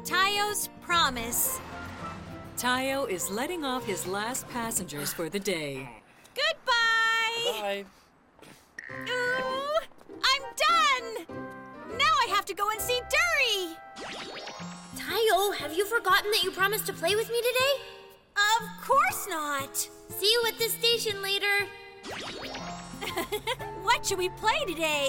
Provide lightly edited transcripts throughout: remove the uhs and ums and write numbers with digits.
Tayo's promise. Tayo is letting off his last passengers for the day. Goodbye! Bye. Ooh, I'm done! Now I have to go and see Dury! Tayo, have you forgotten that you promised to play with me today? Of course not! See you at the station later. What should we play today?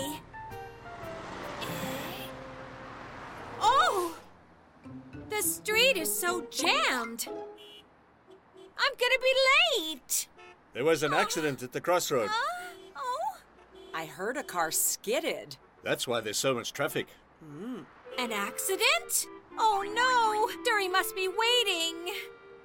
Oh! The street is so jammed. I'm gonna be late. There was an accident at the crossroad. Oh, I heard a car skidded. That's why there's so much traffic. an accident? Oh no, Dury must be waiting.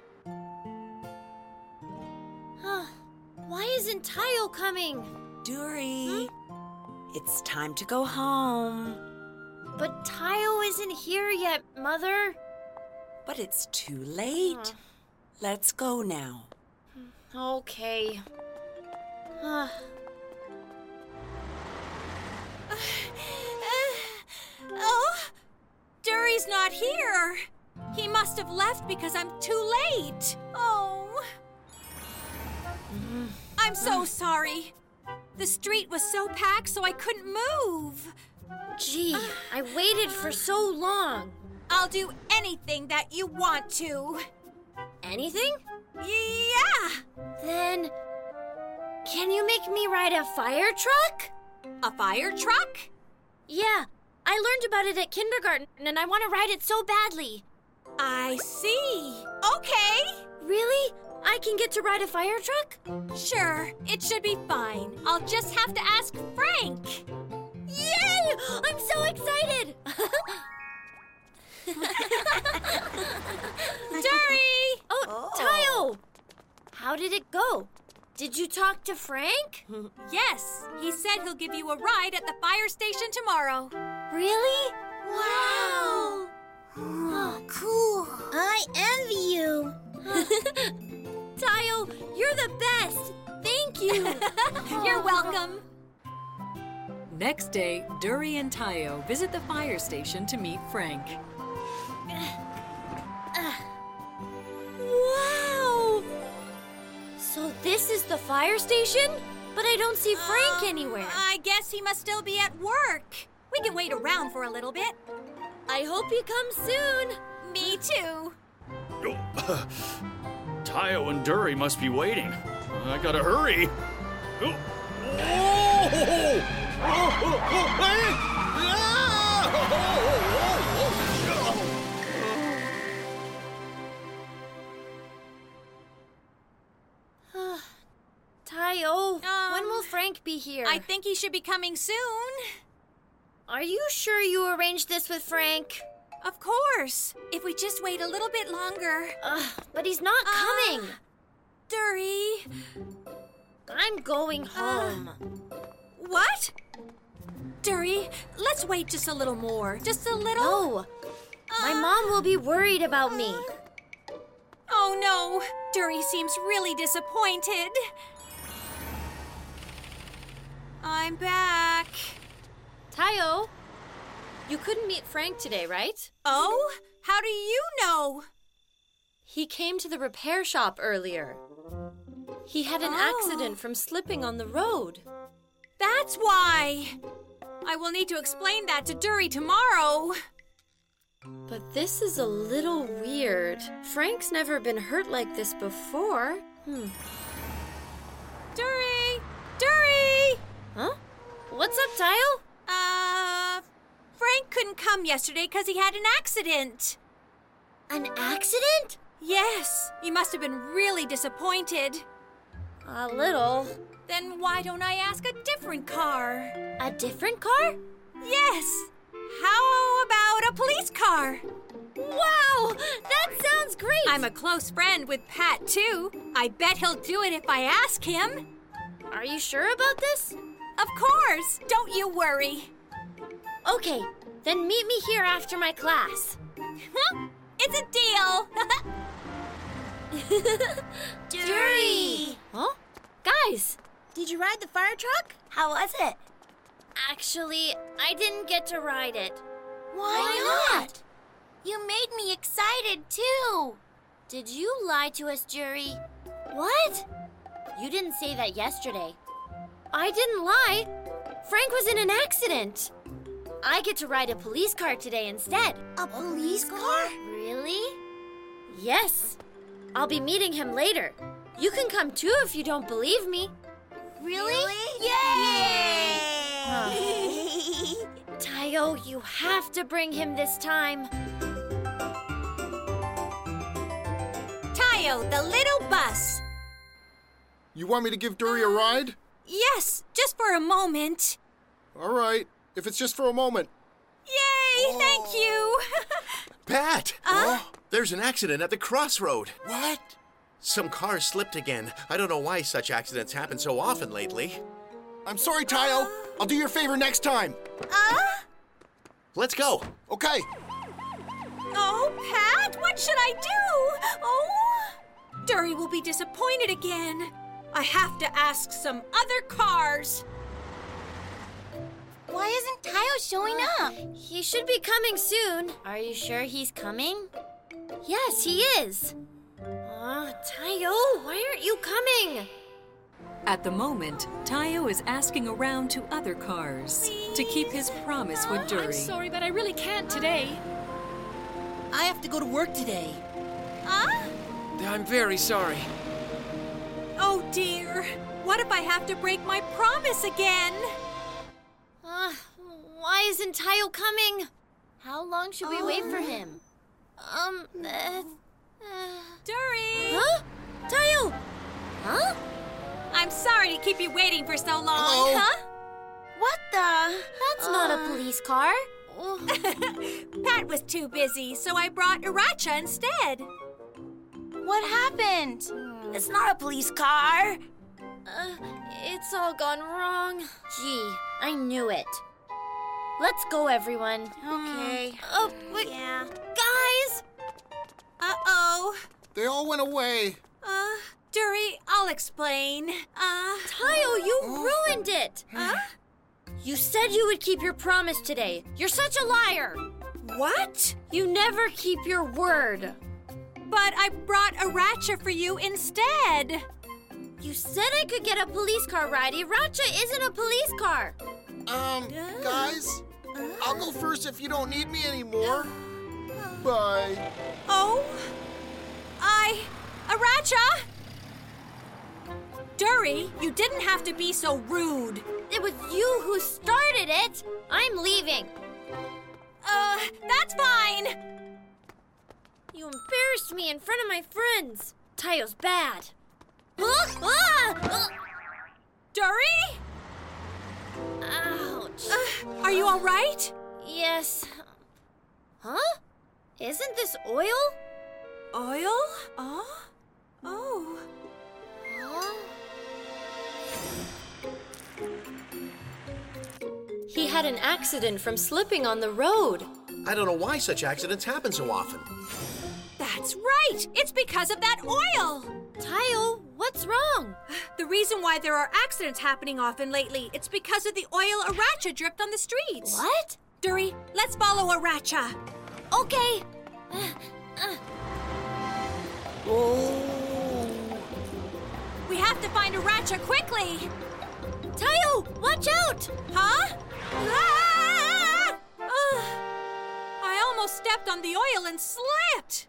Why isn't Tayo coming? Dury, it's time to go home. But Tayo isn't here yet, Mother. But it's too late. Let's go now. Okay. Oh, Dury's not here. He must have left because I'm too late. Oh. I'm so sorry. The street was so packed so I couldn't move. Gee, I waited for so long. I'll do anything that you want to. Anything? Yeah. Then, can you make me ride a fire truck? A fire truck? Yeah, I learned about it at kindergarten and I want to ride it so badly. I see. Okay. Really? I can get to ride a fire truck? Sure, it should be fine. I'll just have to ask Frank. Yay! I'm so excited! Dury! Oh, Tayo! How did it go? Did you talk to Frank? Yes, he said he'll give you a ride at the fire station tomorrow. Really? Wow! Oh, cool. I envy you. Tayo, you're the best. Thank you. You're welcome. Next day, Dury and Tayo visit the fire station to meet Frank. Wow! So this is the fire station? But I don't see Frank anywhere. I guess he must still be at work. We can wait around for a little bit. I hope he comes soon. Me too. Tayo and Dury must be waiting. I gotta hurry. Tayo, when will Frank be here? I think he should be coming soon. Are you sure you arranged this with Frank? Of course. If we just wait a little bit longer. But he's not coming. Dury. I'm going home. What? Dury, let's wait just a little more. Just a little. No. My mom will be worried about me. Oh no. Dury seems really disappointed. I'm back. Tayo, you couldn't meet Frank today, right? Oh? How do you know? He came to the repair shop earlier. He had an accident from slipping on the road. That's why. I will need to explain that to Dury tomorrow. But this is a little weird. Frank's never been hurt like this before. Dury! Dury! Huh? What's up, Tayo? Frank couldn't come yesterday because he had an accident. An accident? Yes, he must have been really disappointed. A little. Then why don't I ask a different car? A different car? Yes. How about a police car? Wow! That sounds great! I'm a close friend with Pat, too. I bet he'll do it if I ask him. Are you sure about this? Of course. Don't you worry. Okay, then meet me here after my class. It's a deal. Dury! Huh? Guys! Did you ride the fire truck? How was it? Actually, I didn't get to ride it. Why not? You made me excited, too. Did you lie to us, Jury? What? You didn't say that yesterday. I didn't lie. Frank was in an accident. I get to ride a police car today instead. A police car? Really? Yes. I'll be meeting him later. You can come too if you don't believe me. Really? Yay! Tayo, you have to bring him this time. Tayo, the little bus. You want me to give Dury a ride? Yes, just for a moment. All right, if it's just for a moment. Yay, thank you. Pat! There's an accident at the crossroad. What? Some cars slipped again. I don't know why such accidents happen so often lately. I'm sorry, Tayo. I'll do your favor next time. Let's go. Okay. Oh, Pat, what should I do? Oh, Dury will be disappointed again. I have to ask some other cars. Why isn't Tayo showing up? He should be coming soon. Are you sure he's coming? Yes, he is. Tayo, why aren't you coming? At the moment, Tayo is asking around to other cars to keep his promise with Dury. I'm sorry, but I really can't today. I have to go to work today. I'm very sorry. Oh, dear. What if I have to break my promise again? Why isn't Tayo coming? How long should we wait for him? Dury! Huh? Tayo! Huh? I'm sorry to keep you waiting for so long, Hello? huh? What the? That's not a police car. Pat was too busy, so I brought Iracha instead. What happened? It's not a police car. It's all gone wrong. Gee, I knew it. Let's go, everyone. Okay. Oh, wait. Yeah. Guys! Uh-oh. They all went away. Dury, I'll explain. Tayo, you ruined it! You said you would keep your promise today. You're such a liar! What? You never keep your word. But I brought Iracha for you instead. You said I could get a police car ride. Iracha isn't a police car. Guys, I'll go first if you don't need me anymore. Bye. Oh? Iracha? Dury, you didn't have to be so rude. It was you who started it. I'm leaving. That's fine. You embarrassed me in front of my friends. Tayo's bad. Dury? Ouch. Are you all right? Yes. Huh? Isn't this oil? Oil? Oh. He had an accident from slipping on the road. I don't know why such accidents happen so often. That's right. It's because of that oil. Tayo, what's wrong? The reason why there are accidents happening often lately, it's because of the oil Iracha dripped on the streets. What? Dury, let's follow Iracha. Okay. We have to find Iracha quickly. Tayo, watch out! Huh? Ah! I almost stepped on the oil and slipped.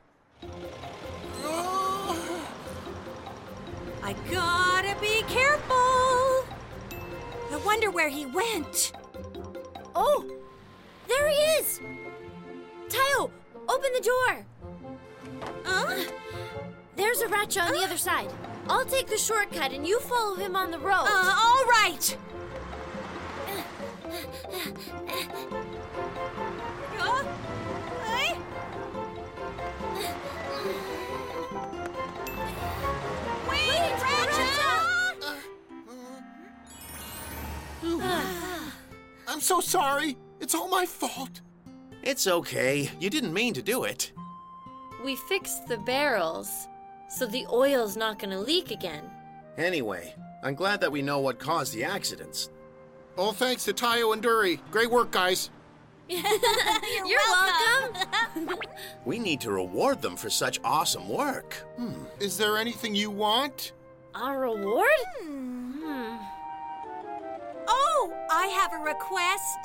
I gotta be careful. I wonder where he went. Oh, there he is. Tayo, open the door. There's Iracha on the other side. I'll take the shortcut and you follow him on the road. All right. Wait, I'm so sorry. It's all my fault. It's okay. You didn't mean to do it. We fixed the barrels, so the oil's not gonna leak again. Anyway, I'm glad that we know what caused the accidents. All thanks to Tayo and Dury. Great work, guys. You're welcome. We need to reward them for such awesome work. Is there anything you want? A reward? Oh, I have a request.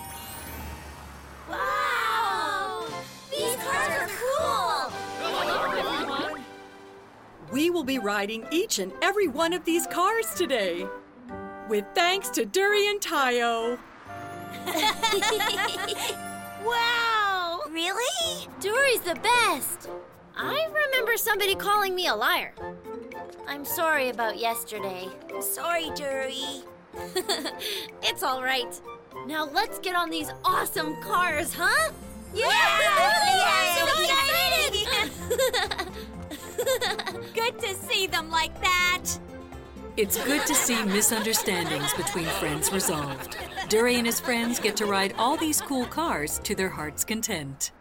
Wow! These cars are cool! Hello, everyone. We will be riding each and every one of these cars today. With thanks to Dury and Tayo. Wow! Really? Dury's the best. I remember somebody calling me a liar. I'm sorry about yesterday. I'm sorry, Dury. It's all right. Now let's get on these awesome cars, huh? Yeah! I'm so excited! Good to see them like that. It's good to see misunderstandings between friends resolved. Dury and his friends get to ride all these cool cars to their heart's content.